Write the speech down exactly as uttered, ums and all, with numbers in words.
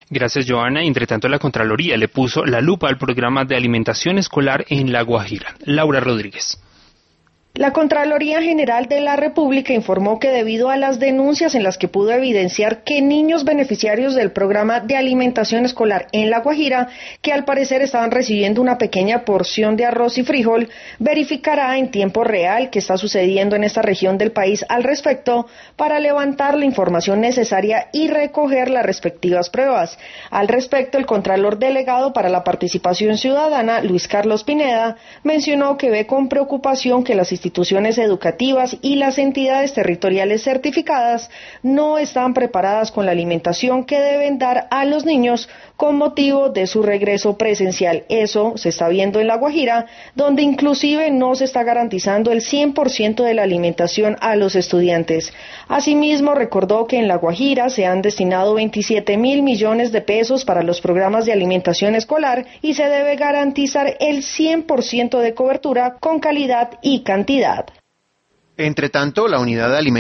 Gracias, Joana. Entre tanto, la Contraloría le puso la lupa al programa de alimentación escolar en La Guajira. Laura Rodríguez. La Contraloría General de la República informó que debido a las denuncias en las que pudo evidenciar que niños beneficiarios del programa de alimentación escolar en La Guajira, que al parecer estaban recibiendo una pequeña porción de arroz y frijol, verificará en tiempo real qué está sucediendo en esta región del país al respecto para levantar la información necesaria y recoger las respectivas pruebas. Al respecto, el Contralor Delegado para la Participación Ciudadana, Luis Carlos Pineda, mencionó que ve con preocupación que las instituciones educativas y las entidades territoriales certificadas no están preparadas con la alimentación que deben dar a los niños con motivo de su regreso presencial. Eso se está viendo en La Guajira, donde inclusive no se está garantizando el cien por ciento de la alimentación a los estudiantes. Asimismo, recordó que en La Guajira se han destinado veintisiete mil millones de pesos para los programas de alimentación escolar y se debe garantizar el cien por ciento de cobertura con calidad y cantidad. Entre tanto, la unidad de alimentos